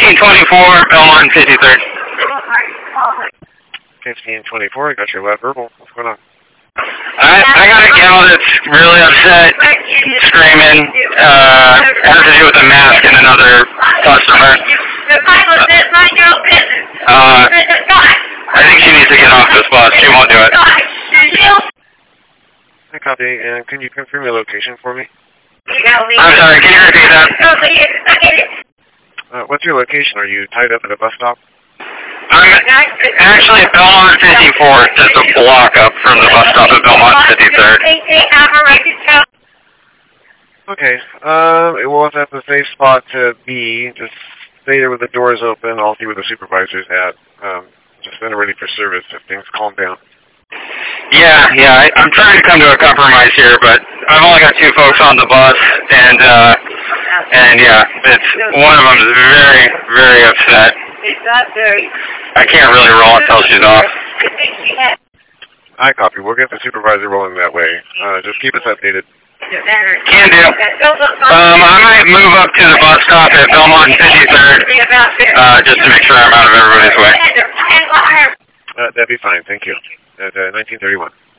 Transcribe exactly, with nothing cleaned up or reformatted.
fifteen twenty-four, Belmont, fifty-third. fifteen twenty-four, I got your loud verbal. What's going on? I, I got a gal that's really upset, screaming, uh, has to do with a mask and another customer. Uh, I think she needs to get off this bus. She won't do it. I copy, and can you confirm your location for me? I'm sorry, can you repeat that? Uh, what's your location? Are you tied up at a bus stop? I'm actually at Belmont fifty-fourth, just a block up from the bus stop at Belmont fifty-third. Okay, um, well, if that's a safe spot to be, just stay there with the doors open. I'll see where the supervisor's at. Um, just then ready for service if things calm down. Yeah, yeah, I, I'm trying to come to a compromise here, but I've only got two folks on the bus, and, uh, and yeah, it's, one of them is very, very upset. It's not very... I can't really roll until she's off. I copy. We'll get the supervisor rolling that way. Uh, just keep us updated. Can do. Um, I might move up to the bus stop at Belmont fifty-third, uh, just to make sure I'm out of everybody's way. Uh, that'd be fine. Thank you. At uh, nineteen thirty-one.